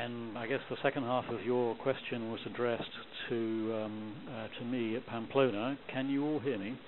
and I guess the second half of your question was addressed to me at Pamplona. Can you all hear me?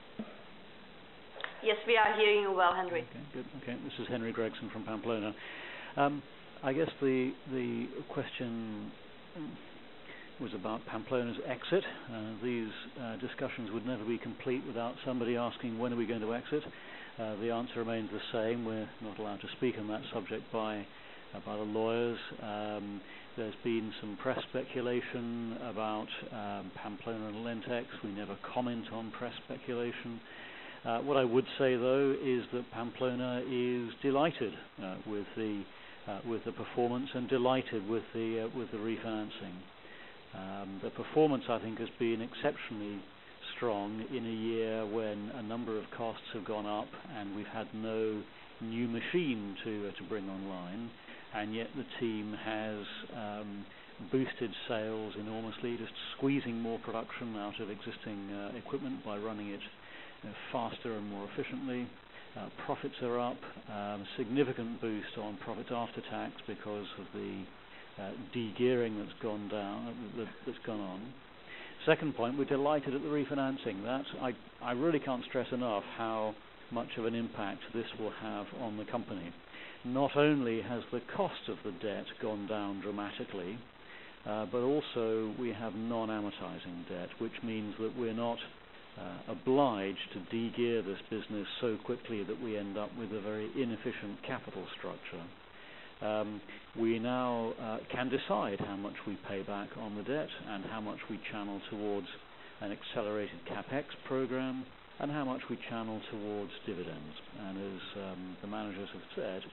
Yes, we are hearing you well, Henry. Okay, good. Okay, this is Henry Gregson from Pamplona. I guess the question was about Pamplona's exit. These discussions would never be complete without somebody asking, when are we going to exit? The answer remains the same. We're not allowed to speak on that subject by the lawyers. There's been some press speculation about Pamplona and Lentex. We never comment on press speculation. What I would say, though, is that Pamplona is delighted with the performance and delighted with the refinancing. The performance, I think, has been exceptionally strong in a year when a number of costs have gone up and we've had no new machine to bring online, and yet the team has boosted sales enormously, just squeezing more production out of existing equipment by running it faster and more efficiently. Profits are up, significant boost on profits after tax because of the de-gearing that's gone on. Second point, we're delighted at the refinancing. That I really can't stress enough how much of an impact this will have on the company. Not only has the cost of the debt gone down dramatically, but also we have non-amortizing debt, which means that we're not obliged to de-gear this business so quickly that we end up with a very inefficient capital structure. We now can decide how much we pay back on the debt and how much we channel towards an accelerated CapEx program and how much we channel towards dividends. And as the managers have said,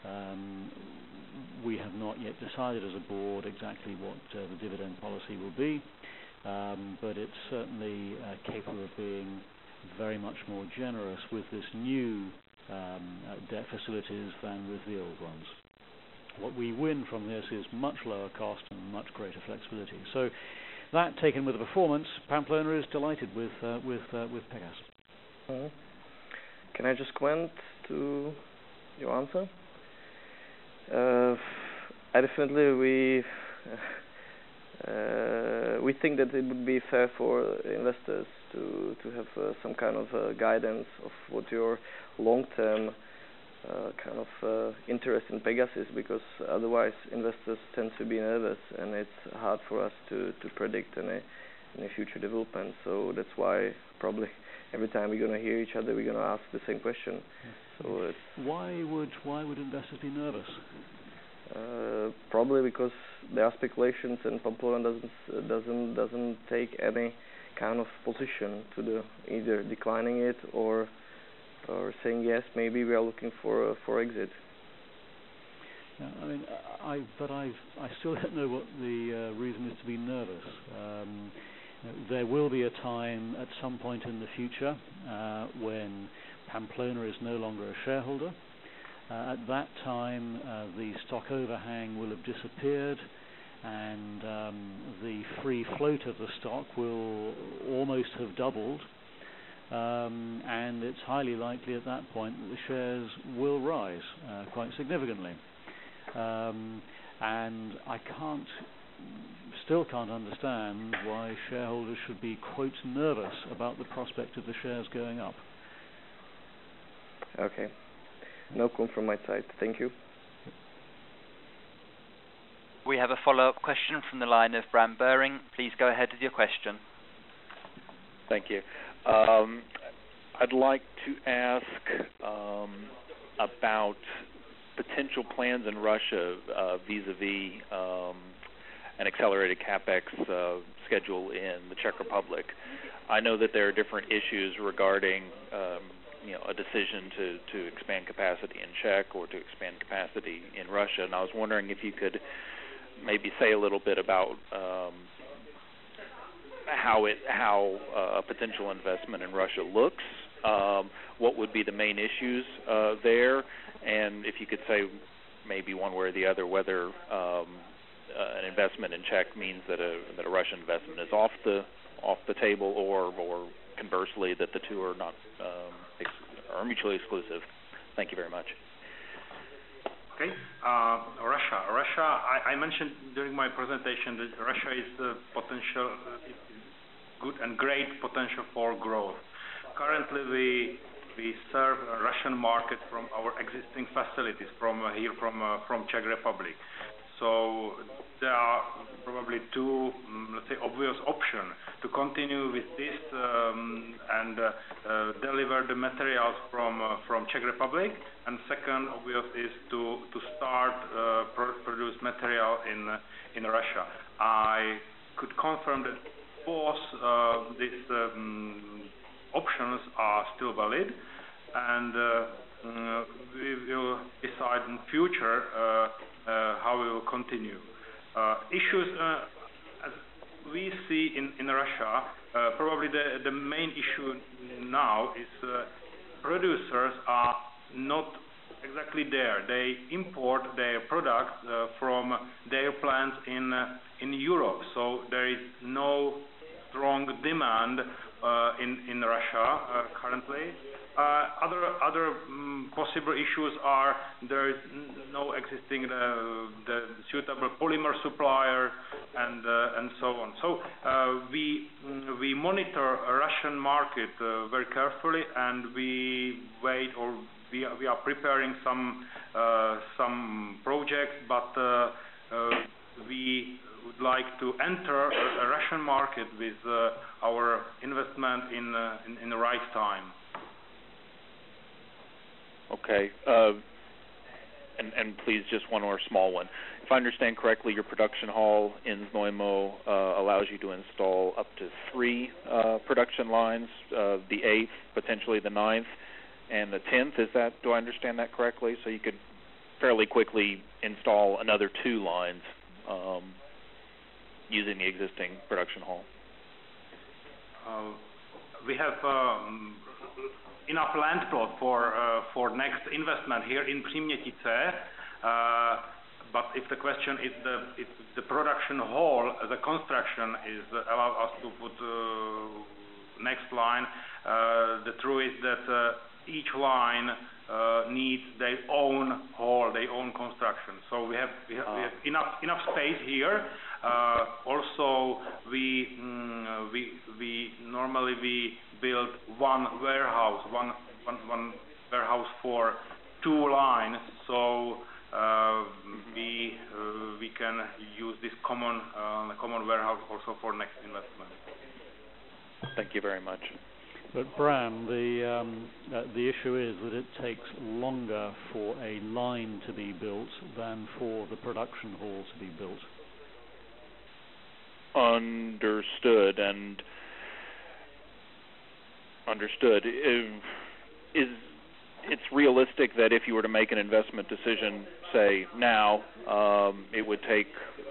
we have not yet decided as a board exactly what the dividend policy will be, but it's certainly capable of being very much more generous with this new debt facilities than with the old ones. What we win from this is much lower cost and much greater flexibility. So that, taken with the performance, Pamplona is delighted with Pegas. Can I just comment to your answer? We think that it would be fair for investors to have some kind of guidance of what your long-term kind of interest in Pegas is, because otherwise investors tend to be nervous and it's hard for us to predict any future development. So that's why probably every time we're going to hear each other, we're going to ask the same question. So why would investors be nervous? Probably because there are speculations and Pamplona doesn't take any kind of position to either declining it or saying yes, maybe we are looking for exit. Yeah, I mean, I still don't know what the reason is to be nervous. There will be a time at some point in the future when Pamplona is no longer a shareholder. At that time, the stock overhang will have disappeared, and the free float of the stock will almost have doubled. And it's highly likely at that point that the shares will rise quite significantly. And I still can't understand why shareholders should be, quote, nervous about the prospect of the shares going up. Okay. No comment from my side. Thank you. We have a follow-up question from the line of Bram Bering. Please go ahead with your question. Thank you. I'd like to ask about potential plans in Russia vis-a-vis an accelerated CapEx schedule in the Czech Republic. I know that there are different issues regarding a decision to expand capacity in Czech or to expand capacity in Russia, and I was wondering if you could maybe say a little bit about how a potential investment in Russia looks, what would be the main issues there, and if you could say maybe one way or the other whether an investment in Czech means that a Russian investment is off the table, or conversely that the two are not are mutually exclusive. Thank you very much. Okay. Russia. I mentioned during my presentation that Russia is the potential, good and great potential for growth. Currently, we serve a Russian market from our existing facilities from Czech Republic. So there are probably two, let's say, obvious options to continue with this and deliver the materials from Czech Republic. And second obvious is to start produce material in Russia. I could confirm that both these options are still valid, and we will decide in future how we will continue. Issues as we see in Russia, probably the main issue now is producers are not exactly there. They import their products from their plants in Europe, so there is no strong demand in Russia currently. Other possible issues are there is no existing the suitable polymer supplier and so on. So we monitor a Russian market very carefully, and we wait, or we are preparing some projects, but we would like to enter a Russian market with our investment in the right time. Okay. And please, just one more small one. If I understand correctly, your production hall in Znojmo allows you to install up to 3 production lines, the 8th, potentially the 9th, and the 10th. Do I understand that correctly? So you could fairly quickly install another 2 lines using the existing production hall. We have enough land plot for next investment here in Přemětice, but if the question is if the production hall, the construction is allow us to put next line, the truth is that each line needs their own hall, their own construction. So we have enough space here. Also, we normally build one warehouse for 2 lines. So we can use this common warehouse also for next investment. Thank you very much. But Bram, the issue is that it takes longer for a line to be built than for the production hall to be built. Understood. It's realistic that if you were to make an investment decision, say now, it would take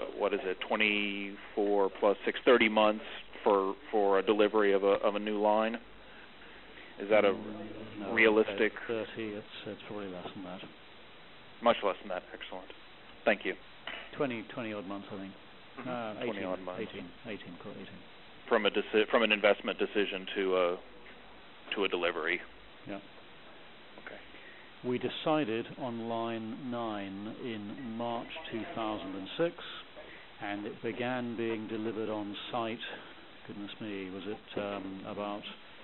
24 plus 6, 30 months for a delivery of a new line. Is that a realistic? 30. It's probably less than that. Much less than that. Excellent. Thank you. 20 odd months, I think. 20 odd months. 18. From an investment decision to a delivery. Yeah. Okay. We decided on line 9 in March 2006, and it began being delivered on site. Goodness me, was it about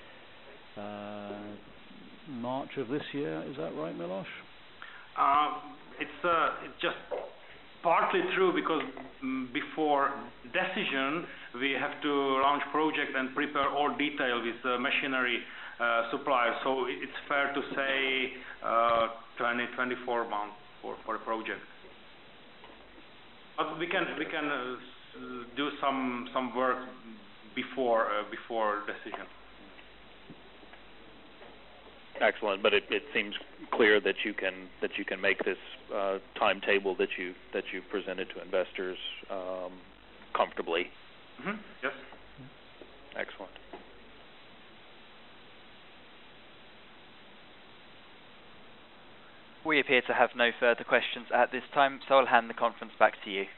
March of this year? Is that right, Milos? It's just partly true, because before decision we have to launch project and prepare all detail with machinery suppliers. So it's fair to say 24 months for a project. But we can do some work before decision. Excellent, but it seems clear that you can make this timetable that you presented to investors comfortably. Mm-hmm. Yes. Excellent. We appear to have no further questions at this time, so I'll hand the conference back to you.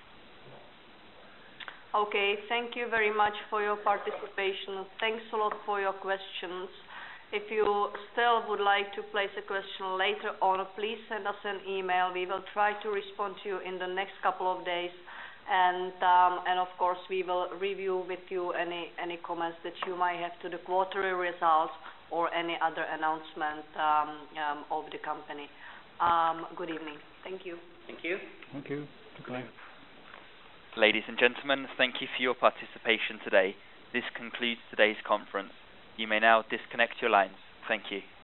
Okay, thank you very much for your participation. Thanks a lot for your questions. If you still would like to place a question later on, please send us an email. We will try to respond to you in the next couple of days. And of course, we will review with you any comments that you might have to the quarterly results or any other announcement of the company. Good evening. Thank you. Thank you. Thank you. Goodbye. Ladies and gentlemen, thank you for your participation today. This concludes today's conference. You may now disconnect your lines. Thank you.